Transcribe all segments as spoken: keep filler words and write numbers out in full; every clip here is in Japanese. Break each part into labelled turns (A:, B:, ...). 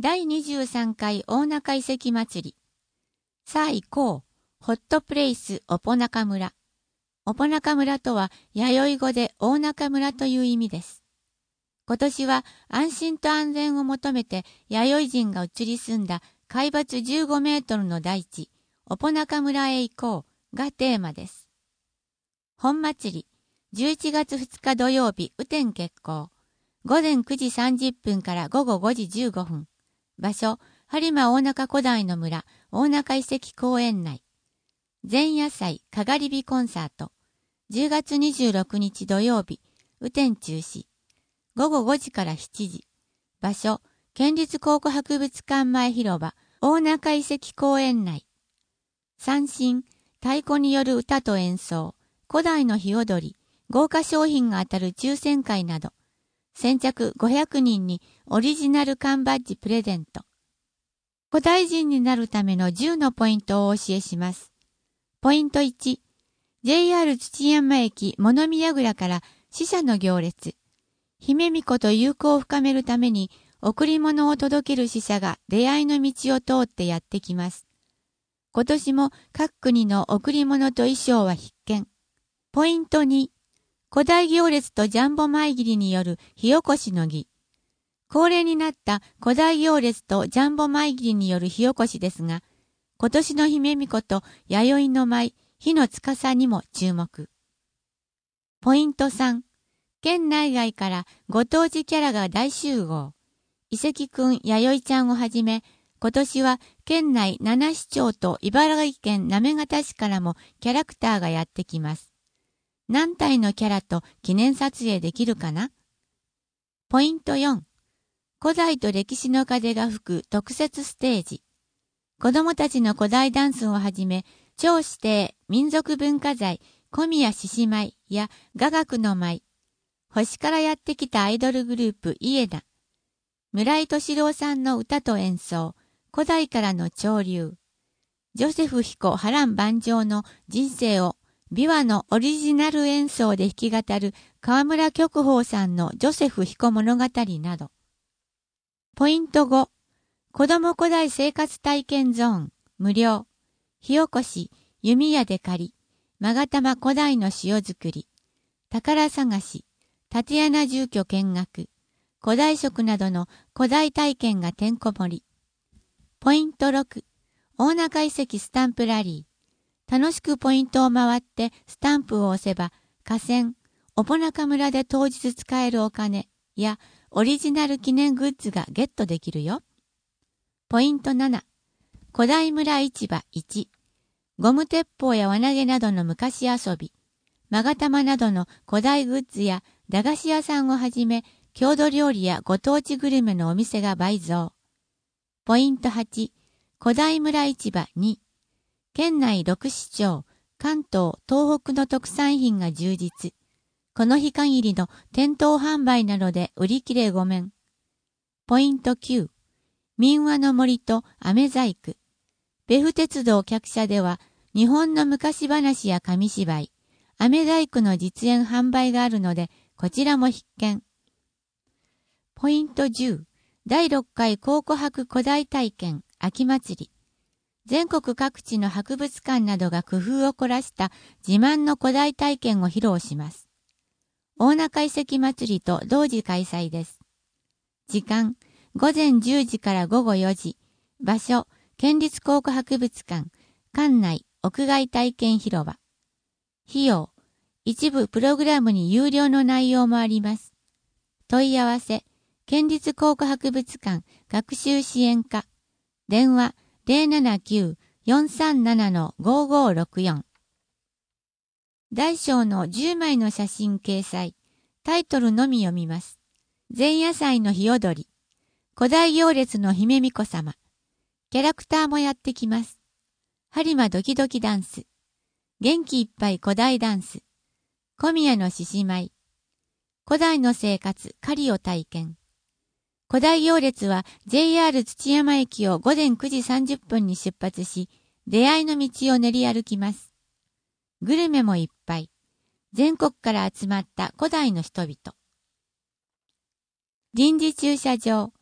A: だいにじゅうさんかい大中遺跡祭り。さあ行こう。ホットプレイスオポナカ村。オポナカ村とは弥生語で大中村という意味です。今年は安心と安全を求めて弥生人が移り住んだ海抜じゅうごメートルの大地、オポナカ村へ行こうがテーマです。本祭り、じゅういちがつふつか土曜日、雨天決行。ごぜんくじさんじゅっぷんからごごごじじゅうごふん。場所、播磨大中古代の村、大中遺跡公園内。前夜祭、かがり火コンサート。じゅうがつにじゅうろくにち土曜日、雨天中止。ごごごじからしちじ。場所、県立考古博物館前広場、大中遺跡公園内。三振、太鼓による歌と演奏、古代の火踊り、豪華商品が当たる抽選会など、先着ごひゃくにんにオリジナル缶バッジプレゼント。古代人になるためのじゅうのポイントをお教えします。ポイントいち、ジェイアール 土山駅物見櫓から死者の行列。姫巫女と友好を深めるために贈り物を届ける死者が出会いの道を通ってやってきます。今年も各国の贈り物と衣装は必見。ポイントに、古代行列とジャンボ舞切による火起こしの儀。恒例になった古代行列とジャンボ舞切による火起こしですが、今年の姫巫女と弥生の舞、火の司にも注目。ポイントさん、県内外からご当地キャラが大集合。遺跡くん弥生ちゃんをはじめ、今年は県内ななしちょうと茨城県行方市からもキャラクターがやってきます。何体のキャラと記念撮影できるかな？ポイントよん、古代と歴史の風が吹く特設ステージ。子供たちの古代ダンスをはじめ、超指定民族文化財小宮獅子舞や雅楽の舞、星からやってきたアイドルグループイエナ、村井敏郎さんの歌と演奏、古代からの潮流、ジョセフ彦波乱万丈の人生を琵琶のオリジナル演奏で弾き語る河村旭峰さんのジョセフ彦物語など。ポイントご、子供古代生活体験ゾーン、無料。火起こし、弓矢で狩り、勾玉古代の塩作り、宝探し、竪穴住居見学、古代食などの古代体験がてんこ盛り。ポイントろく、大中遺跡スタンプラリー。楽しくポイントを回ってスタンプを押せば、河川、オポナカ村で当日使えるお金やオリジナル記念グッズがゲットできるよ。ポイントなな、古代村市場いち。ゴム鉄砲や輪投げなどの昔遊び、勾玉などの古代グッズや駄菓子屋さんをはじめ、郷土料理やご当地グルメのお店が倍増。ポイントはち、古代村市場に。県内ろくしちょう、関東、東北の特産品が充実。この日限りの店頭販売などで売り切れごめん。ポイントきゅう、民話の森と飴細工。別府鉄道客車では、日本の昔話や紙芝居、飴細工の実演販売があるので、こちらも必見。ポイントじゅう、だいろっかい考古博古代体験秋祭り。全国各地の博物館などが工夫を凝らした自慢の古代体験を披露します。大中遺跡祭りと同時開催です。時間、ごぜんじゅうじからごごよじ。場所、県立考古博物館、館内屋外体験広場。費用、一部プログラムに有料の内容もあります。問い合わせ、県立考古博物館学習支援課。電話、ゼロななきゅう よんさんなな ごごろくよん。大小のじゅうまいの写真掲載。タイトルのみ読みます。前夜祭の火踊り。古代行列の姫巫女様。キャラクターもやってきます。播磨ドキドキダンス。元気いっぱい古代ダンス。小宮の獅子舞。古代の生活、狩りを体験。古代行列は ジェイアール 土山駅をごぜんくじさんじゅっぷんに出発し、出会いの道を練り歩きます。グルメもいっぱい。全国から集まった古代の人々。臨時駐車場。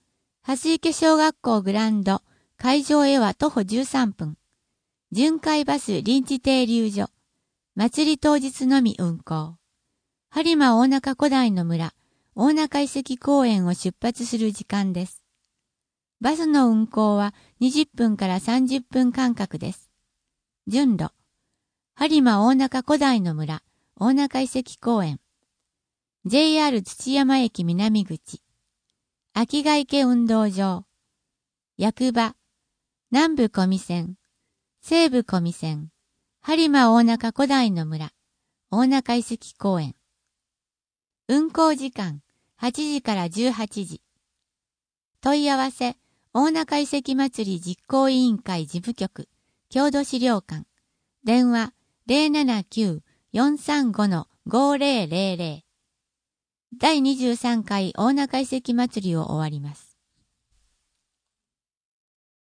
A: 蓮池小学校グランド、会場へは徒歩じゅうさんぷん。巡回バス臨時停留所。祭り当日のみ運行。播磨大中古代の村、大中遺跡公園を出発する時間です。バスの運行はにじゅっぷんからさんじゅっぷん間隔です。順路。播磨大中古代の村、大中遺跡公園。ジェイアール 土山駅南口。秋ヶ池運動場。役場。南部小見線。西部小見線。播磨大中古代の村、大中遺跡公園。運行時間、はちじからじゅうはちじ。問い合わせ、大中遺跡祭り実行委員会事務局、郷土資料館。電話、ゼロななきゅう よんさんご ごゼロゼロゼロ。だいにじゅうさんかい大中遺跡祭りを終わります。